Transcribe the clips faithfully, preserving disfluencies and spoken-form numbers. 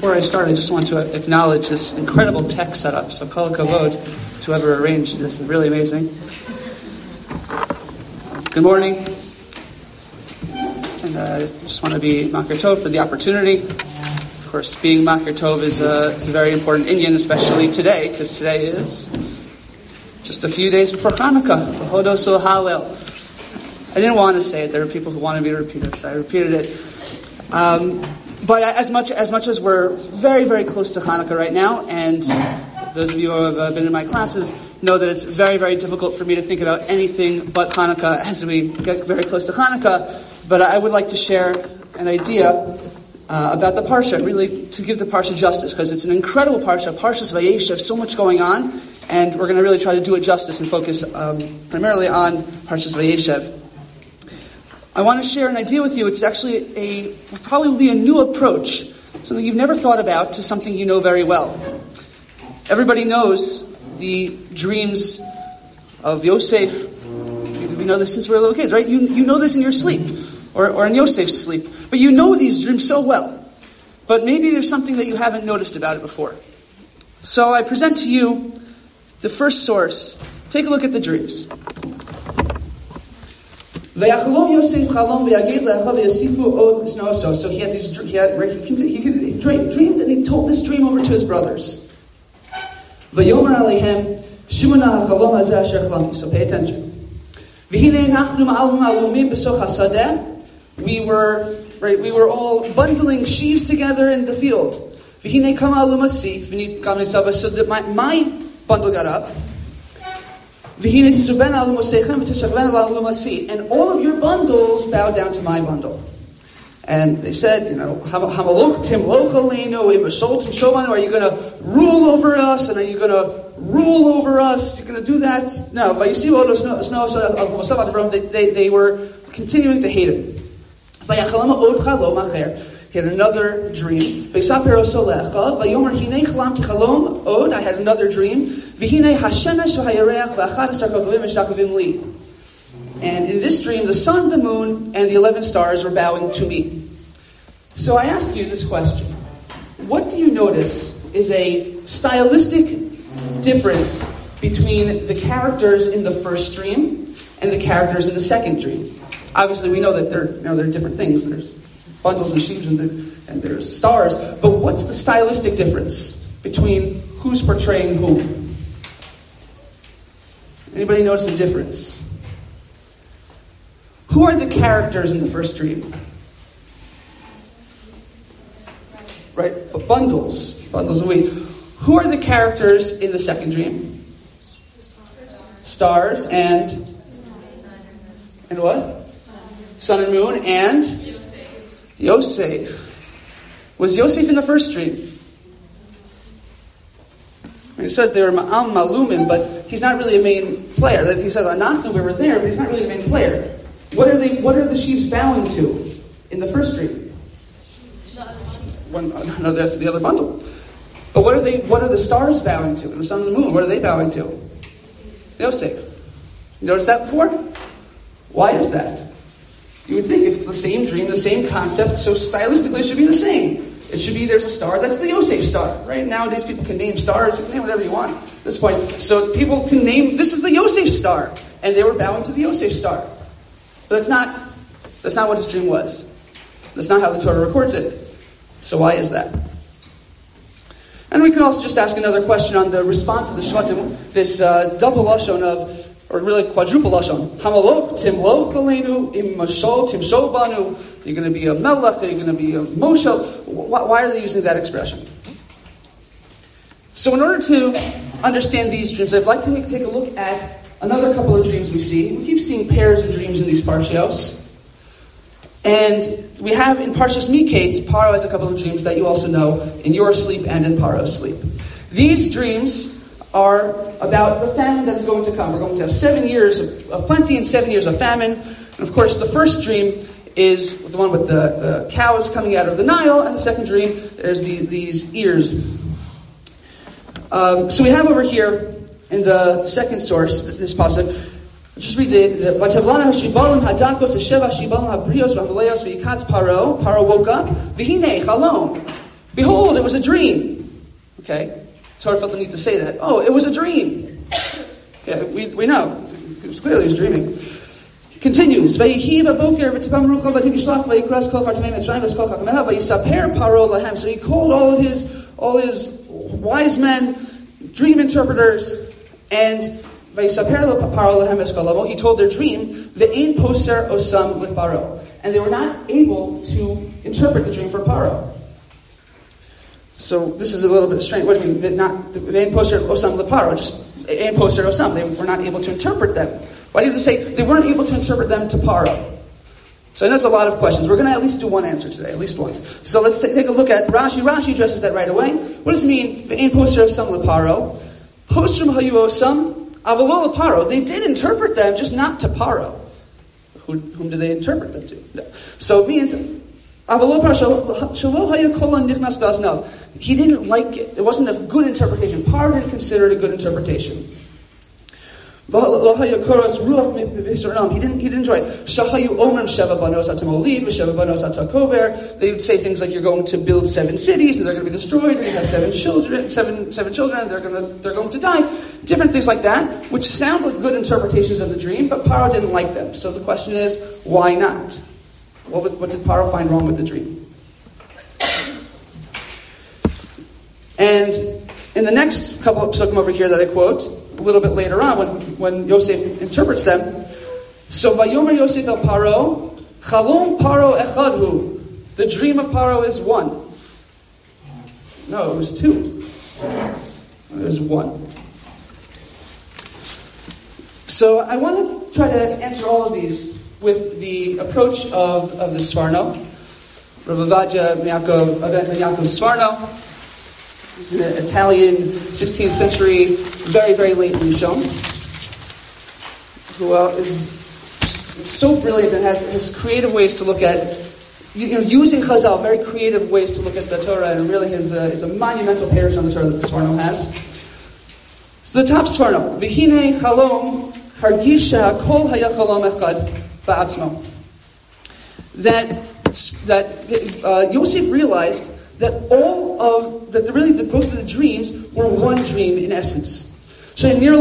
before I start, I just want to acknowledge this incredible tech setup. So kol kavod to whoever arranged this. It's really amazing. Good morning. And I uh, just want to be Makar Tov for the opportunity. Of course, being Makar Tov is a, is a very important Indian, especially today, because today is just a few days before Hanukkah. Hodos Hallel. I didn't want to say it. There were people who wanted me to repeat it, so I repeated it. Um, But as much as much as we're very, very close to Hanukkah right now, and those of you who have uh, been in my classes know that it's very, very difficult for me to think about anything but Hanukkah as we get very close to Hanukkah. But I would like to share an idea uh, about the Parsha, really to give the Parsha justice, because it's an incredible Parsha, Parshas Vayeshev, so much going on, and we're going to really try to do it justice and focus um, primarily on Parshas Vayeshev. I want to share an idea with you. It's actually a probably a new approach, something you've never thought about to something you know very well. Everybody knows the dreams of Yosef. We know this since we were little kids, right? You you know this in your sleep, or, or in Yosef's sleep. But you know these dreams so well. But maybe there's something that you haven't noticed about it before. So I present to you the first source. Take a look at the dreams. So he had this he had he, he dreamed and he told this dream over to his brothers. So pay attention. We were right. We were all bundling sheaves together in the field. So that my, my bundle got up. And all of your bundles bowed down to my bundle. And they said, you know, are you going to rule over us? And are you going to rule over us? You're going to do that? No. But you see, they, they, they were continuing to hate him. He had another dream. I had another dream. And in this dream, the sun, the moon, and the eleven stars were bowing to me. So I ask you this question. What do you notice is a stylistic difference between the characters in the first dream and the characters in the second dream? Obviously, we know that they're, you know, they're different things. There's bundles and sheaves and, and there's stars. But what's the stylistic difference between who's portraying whom? Anybody notice a difference? Who are the characters in the first dream? Right, but bundles. Bundles of wheat. Who are the characters in the second dream? Stars and... And what? Sun and moon and Yosef. Yosef. Was Yosef in the first dream? I mean, it says they were ma'am malumim, but he's not really a main player. He says anachnu, we were there, but he's not really the main player. What are they? What are the sheaves bowing to in the first dream? One, no, that's the other bundle. But what are they? What are the stars bowing to? And the sun and the moon, what are they bowing to? Yosef. You noticed that before? Why is that? You would think if it's the same dream, the same concept, so stylistically it should be the same. It should be there's a star, that's the Yosef star, right? Nowadays people can name stars, you can name whatever you want at this point. So people can name, this is the Yosef star, and they were bowing to the Yosef star. But that's not, that's not what his dream was. That's not how the Torah records it. So why is that? And we can also just ask another question on the response of the Shvatim, this uh, double lashon of, or really quadruple lashon. Hamaloch timloch aleinu im mashol timshol banu. You're going to be a melech. You're going to be a Moshe. Why are they using that expression? So, in order to understand these dreams, I'd like to take a look at another couple of dreams we see. We keep seeing pairs of dreams in these parshios, and we have in Parshas Miketz, Paro has a couple of dreams that you also know in your sleep and in Paro's sleep. These dreams are about the famine that is going to come. We're going to have seven years of, of plenty and seven years of famine. And of course, the first dream is the one with the, the cows coming out of the Nile, and the second dream, there's the, these ears. Um, so we have over here in the second source, this passage, just read the Vatavlana Hashibalim Hadakos Hasheva Hashibalim Habrios Ramaleos V'Yikatz Paro. Paro woke up. V'hinei Chalom. Behold, it was a dream. Okay? Torah felt the need to say that. Oh, it was a dream. Okay, we, we know. It was clearly he was dreaming. Continues. So he called all of his all his wise men, dream interpreters, and he told their dream, and they were not able to interpret the dream for Paro. So this is a little bit strange. What do you mean? Not just ein poser osam. They were not able to interpret them. Why did it say they weren't able to interpret them to Paro? So that's a lot of questions. We're going to at least do one answer today, at least once. So let's t- take a look at Rashi. Rashi addresses that right away. What does it mean? Ein poser osam leparo. Posrum hayu osam avalo leparo. They did interpret them, just not to Paro. Who, whom did they interpret them to? No. So it means avalo paro shelo hayu kolan nichnas be'aznav. He didn't like it. It wasn't a good interpretation. Paro didn't consider it a good interpretation. He didn't, he didn't enjoy it. They would say things like, you're going to build seven cities and they're going to be destroyed, and you have seven children, seven seven children, and they're going to they're going to die. Different things like that, which sound like good interpretations of the dream, but Paro didn't like them. So the question is, why not? What, what did Paro find wrong with the dream? And in the next couple of psukim over here that I quote, a little bit later on, when, when Yosef interprets them, so Vayomer Yosef el Paro, Chalom Paro echadhu. The dream of Paro is one. No, it was two. It was one. So I want to try to answer all of these with the approach of, of the Sforno, Rav Ovadia Yaakov Sforno. He's an Italian sixteenth century, very, very late Rishon, who uh, is so brilliant and has, has creative ways to look at, you know, using Chazal, very creative ways to look at the Torah, and really is a, is a monumental parish on the Torah that the Sforno has. So the top Sforno, V'hinei chalom hargisha kol haya chalom echad ba'atzmo. That, that uh, Yosef realized that all of, that really the, both of the dreams were one dream in essence. He saw it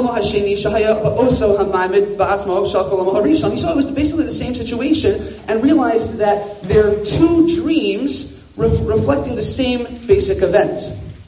was basically the same situation and realized that there are two dreams re- reflecting the same basic event.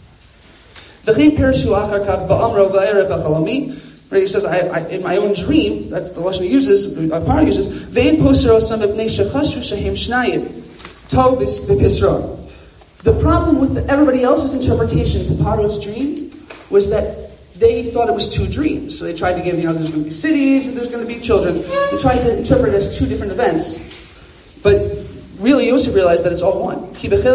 He says, I, I, in my own dream, that the Lashon uses, Paro uses, Vein poser osam b'pnei shechashu shehem shnayim, tov b'pisra. The problem with the, everybody else's interpretation to Paro's dream was that they thought it was two dreams. So they tried to give, you know, there's going to be cities and there's going to be children. They tried to interpret it as two different events. But really, Yosef realized that it's all one.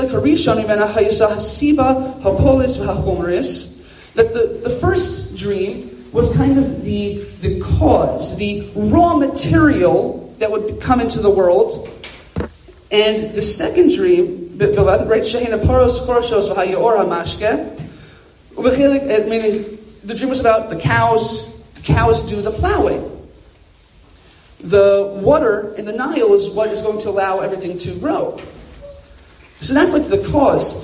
That the, the first dream was kind of the, the cause, the raw material that would come into the world. And the second dream, right, meaning the dream was about the cows. The cows do the plowing. The water in the Nile is what is going to allow everything to grow. So that's like the cause.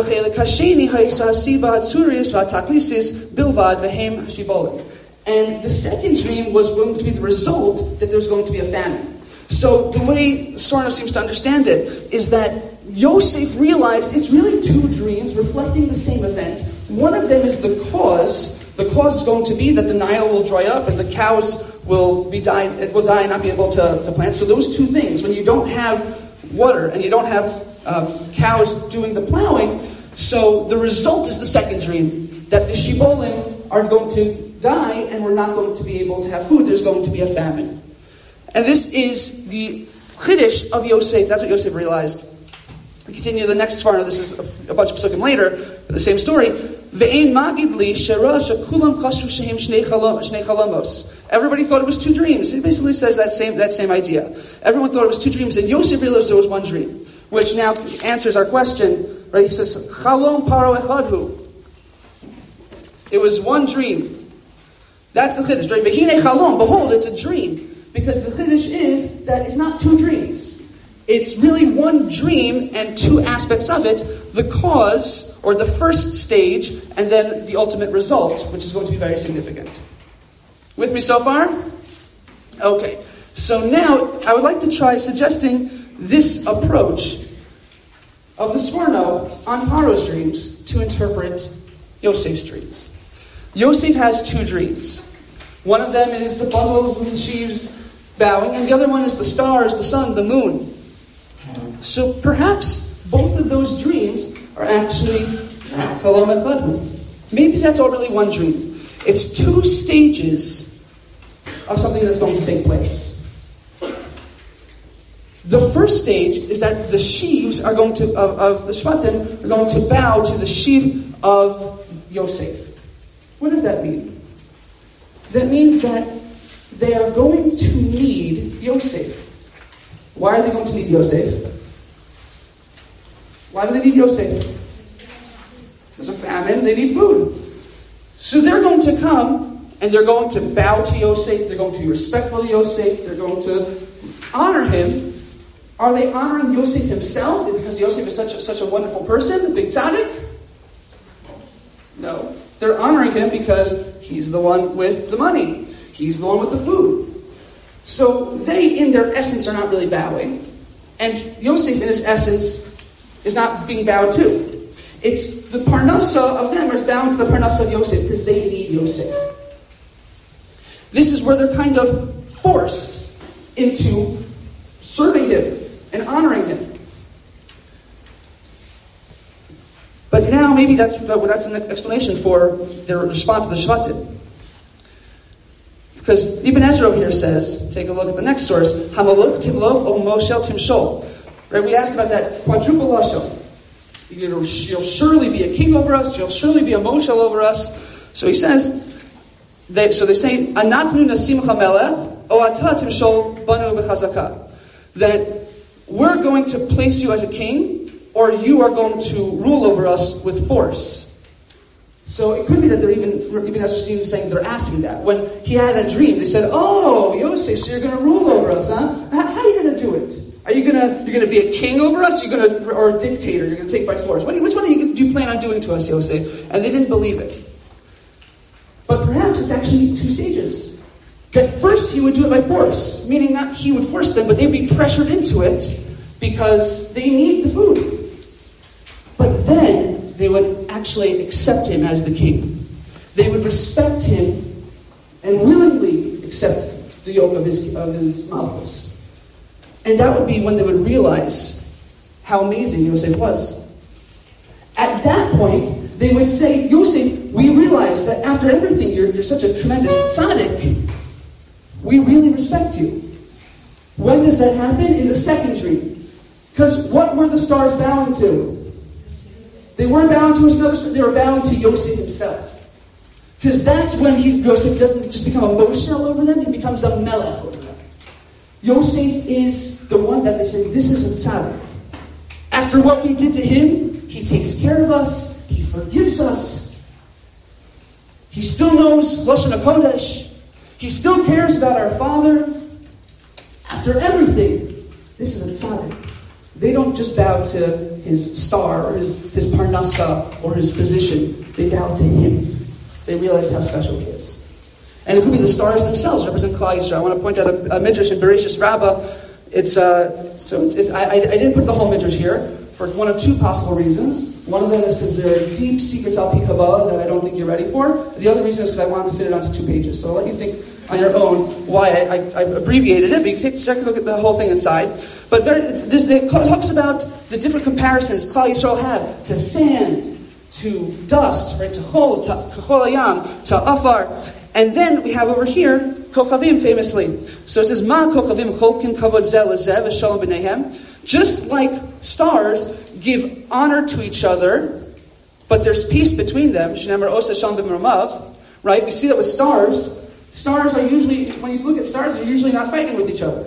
And the second dream was going to be the result that there's going to be a famine. So the way Sforno seems to understand it is that Yosef realized it's really two dreams reflecting the same event. One of them is the cause. The cause is going to be that the Nile will dry up and the cows will be die, it will die and not be able to, to plant. So those two things, when you don't have water and you don't have um, cows doing the plowing, so the result is the second dream, that the Shibolim are going to die and we're not going to be able to have food. There's going to be a famine. And this is the Chiddush of Yosef. That's what Yosef realized. We continue the next Sforno. This is a, a bunch of psukim later, the same story. Ve'ein magid li shera shekulam chashu shehem shnei chalamos. Everybody thought it was two dreams. He basically says that same that same idea. Everyone thought it was two dreams, and Yosef realized there was one dream, which now answers our question. Right? He says, "Chalom paro echadhu." It was one dream. That's the chiddush. Right? Ve'hinei chalom. Behold, it's a dream. Because the chiddush is that it's not two dreams. It's really one dream and two aspects of it, the cause, or the first stage, and then the ultimate result, which is going to be very significant. With me so far? Okay. So now, I would like to try suggesting this approach of the Sforno on Paro's dreams to interpret Yosef's dreams. Yosef has two dreams. One of them is the bundles and the sheaves bowing, and the other one is the stars, the sun, the moon. So perhaps both of those dreams are actually Chalom Echad. Maybe that's all really one dream. It's two stages of something that's going to take place. The first stage is that the sheaves are going to of, of the Shvatim are going to bow to the sheaf of Yosef. What does that mean? That means that they are going to need Yosef. Why are they going to need Yosef? Why do they need Yosef? There's a famine, they need food. So they're going to come and they're going to bow to Yosef, they're going to be respectful to Yosef, they're going to honor him. Are they honoring Yosef himself because Yosef is such a, such a wonderful person, a big tzaddik? No. They're honoring him because he's the one with the money. He's the one with the food. So they, in their essence, are not really bowing. And Yosef, in his essence, is not being bowed to. It's the parnasa of them is bound to the parnasa of Yosef because they need Yosef. This is where they're kind of forced into serving him and honoring him. But now maybe that's that's an explanation for their response to the Shvatim. Because Ibn Ezra over here says, take a look at the next source, Hamaluk Timlov O Moshel Timshol. Right, we asked about that quadruple lashon. You'll surely be a king over us. You'll surely be a Moshel over us. So he says, they, so they say, Anachnu nasimcha melech o ata timshol banu b'chazaka. That we're going to place you as a king, or you are going to rule over us with force. So it could be that they're even, even as we're saying, they're asking that. When he had a dream, they said, "Oh, Yosef, so you're going to rule over us, huh? How, how are you going to do it? Are you going to you're going to be a king over us? You're going to, or a dictator? You're going to take by force? What do you, which one do you, do you plan on doing to us, Yosef?" And they didn't believe it. But perhaps it's actually two stages. That first he would do it by force, meaning not he would force them, but they'd be pressured into it because they need the food. But then they would actually accept him as the king. They would respect him and willingly accept the yoke of his of his malchus. And that would be when they would realize how amazing Yosef was. At that point, they would say, "Yosef, we realize that after everything, you're, you're such a tremendous tzaddik. We really respect you." When does that happen? In the second dream. Because what were the stars bowing to? They weren't bowing to another star, they were bowing to Yosef himself. Because that's when he, Yosef doesn't just become a moshel over them, he becomes a melech over them. Yosef is the one that they say, this is a tzaddik. After what we did to him, he takes care of us, he forgives us. He still knows Lashon HaKodesh. He still cares about our father. After everything, this is a tzaddik. They don't just bow to his star or his, his parnasa or his position. They bow to him. They realize how special he is. And it could be the stars themselves represent Klal Yisrael. I want to point out a, a midrash in Bereshis Rabbah. It's uh, so it's, it's, I, I didn't put the whole midrash here for one of two possible reasons. One of them is because there are deep secrets al pi Kabbalah that I don't think you're ready for. The other reason is because I wanted to fit it onto two pages. So I'll let you think on your own why I, I, I abbreviated it, but you can take, take a look at the whole thing inside. But very, this it talks about the different comparisons Klal Yisrael had to sand, to dust, right, to chol, to chol hayam, to afar. And then we have over here, Kochavim famously. So it says, Ma Kochavim cholkin kavod zeh lezeh v'shalom b'neihem. Just like stars give honor to each other, but there's peace between them. Shneimar oseh shalom b'mromav. Right? We see that with stars. Stars are usually, when you look at stars, they're usually not fighting with each other.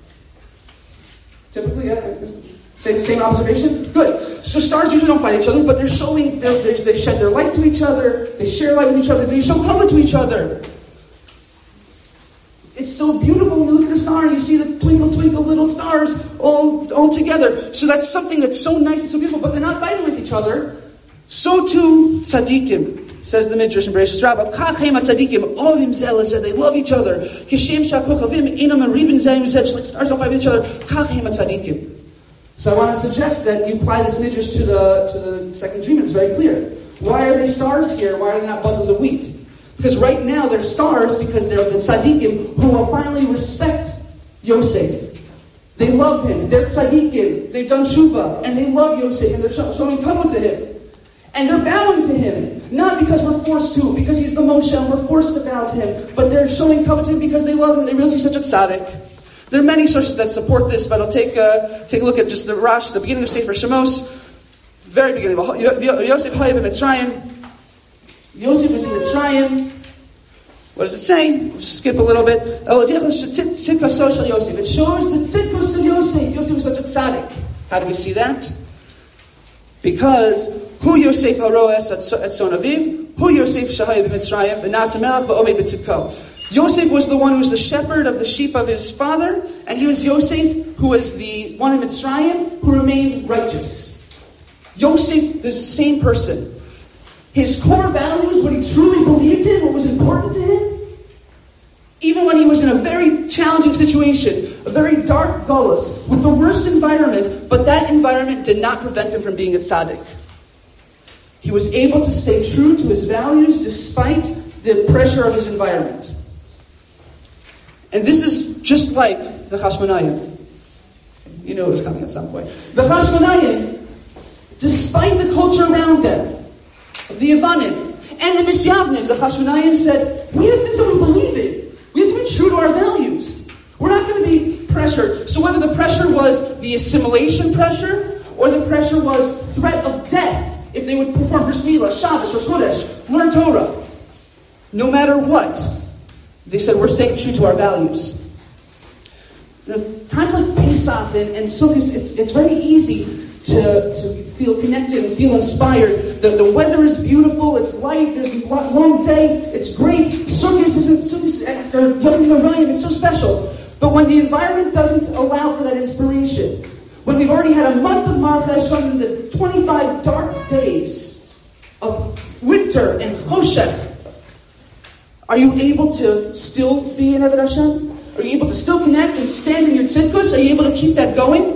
Typically, yeah, same, same observation? Good. So stars usually don't fight each other, but they're showing, they're, they they shed their light to each other, they share light with each other, they show color to each other. It's so beautiful when you look at a star and you see the twinkle, twinkle, little stars all, all together. So that's something that's so nice and so beautiful, but they're not fighting with each other. So too, tzaddikim, says the Midrash in Bereshis Rabbah, kachem tzaddikim, ovim zeh they love each other. Kishem shakochavim, inam arivin zeh just like stars don't fight with each other. Kachem tzaddikim. So I want to suggest that you apply this Midrash to the, to the second dream. It's very clear. Why are they stars here? Why are they not bundles of wheat? Because right now they're stars because they're the tzaddikim who will finally respect Yosef. They love him. They're tzaddikim. They've done tshuva. And they love Yosef. And they're showing kavod to him. And they're bowing to him. Not because we're forced to, because he's the Moshe and we're forced to bow to him. But they're showing kavod to him because they love him. They really see such a tzaddik. There are many sources that support this, but I'll take a, take a look at just the Rash, the beginning of Sefer Shemos. Very beginning of Yosef Hayav in Mitzrayim. Yosef is in Mitzrayim. What does it say? We'll just skip a little bit. It shows the tzidkus of Yosef. Yosef was such a tzaddik. How do we see that? Because Hu Yosef haroes at son aviv, Hu Yosef shahayim b'Mitzrayim, v'nasa melech v'omed b'tzidko. Yosef was the one who was the shepherd of the sheep of his father, and he was Yosef who was the one in Mitzrayim who remained righteous. Yosef, the same person. His core values, what he truly believed in, what was important to him, even when he was in a very challenging situation, a very dark gullus, with the worst environment, but that environment did not prevent him from being a tzaddik. He was able to stay true to his values despite the pressure of his environment. And this is just like the Chashmonayim. You know it was coming at some point. The Chashmonayim, despite the culture around them, of the Yavanim and the Misyavnim, the Chashmonayim said, we have things that we believe in. We have to be true to our values. We're not going to be pressured. So whether the pressure was the assimilation pressure, or the pressure was threat of death, if they would perform Bris Milah, Shabbos, Rosh Chodesh, learn Torah, no matter what, they said, we're staying true to our values. You know, times like Pesach and, and Sukkot, it's, it's very easy to, to feel connected and feel inspired. The, the weather is beautiful, it's light, there's a long day, it's great. Sukkot isn't, Sukkot after Yom Kippur, it's so special. But when the environment doesn't allow for that inspiration, when we've already had a month of Mar Cheshvan and the twenty-five dark days of winter and Choshech, are you able to still be in Eved Hashem? Are you able to still connect and stand in your tzidkus? Are you able to keep that going?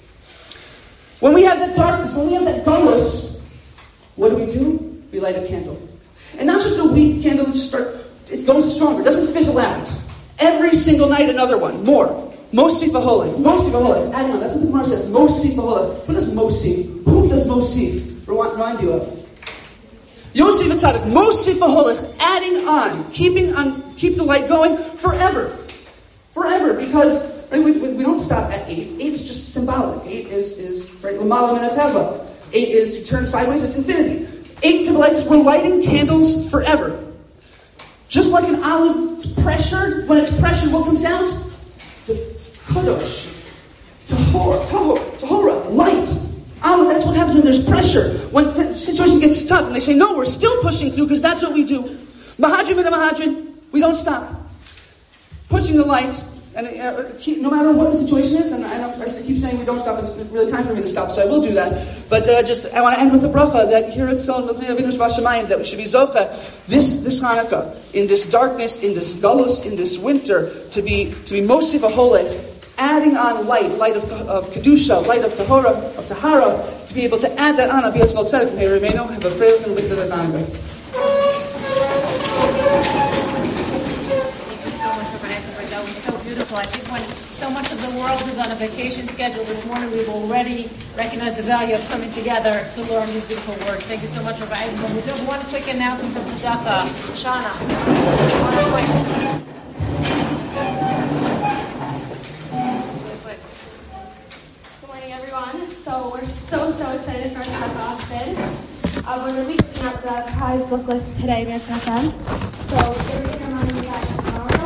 When we have that darkness, when we have that gullus, what do we do? We light a candle. And not just a weak candle, it just start, it goes stronger, it doesn't fizzle out. Every single night another one, more. Mosif v'holef, Mosif v'holef, adding on, that's what the Gemara says, Mosif v'holef. What does Mosif? Who does Mosif remind you of? Yosef Atzadik, Mosif v'holef, adding on, keeping on, keep the light going forever. Forever, because right, we, we, we don't stop at eight. Eight is just symbolic. Eight is, is right, L'mala min hateva. Eight is, you turn sideways, it's infinity. Eight symbolizes we're lighting candles forever. Just like an olive is pressured, when it's pressured, what comes out? The kadosh, tahor, tahor, tahora, light. Olive, that's what happens when there's pressure. When the situation gets tough, and they say, no, we're still pushing through, because that's what we do. Mahadrim and a mahadrim, we don't stop. Pushing the light, and uh, keep, no matter what the situation is, and I, don't, I keep saying we don't stop, it's really time for me to stop, so I will do that. But uh, just, I want to end with the bracha that here at Tzon, that we should be zocha, this, this Hanukkah, in this darkness, in this gullus, in this winter, to be, to be Mosif Aholech, adding on light, light of, of Kedusha, light of Tahora, of Tahara, to be able to add that on, Abiyas Voltzedek, may Remeinu, have a frail and wicked Hanukkah. Beautiful. I think when so much of the world is on a vacation schedule this morning, we've already recognized the value of coming together to learn these beautiful words. Thank you so much, Rabbi Eichmann. We do have one quick announcement from Tzedakah. Shana, one quick. Really quick. Good morning, everyone. So we're so, so excited for our Tzedakah auction. Uh, we're going to be putting out the prize book list today, Mitzvah. So we're going to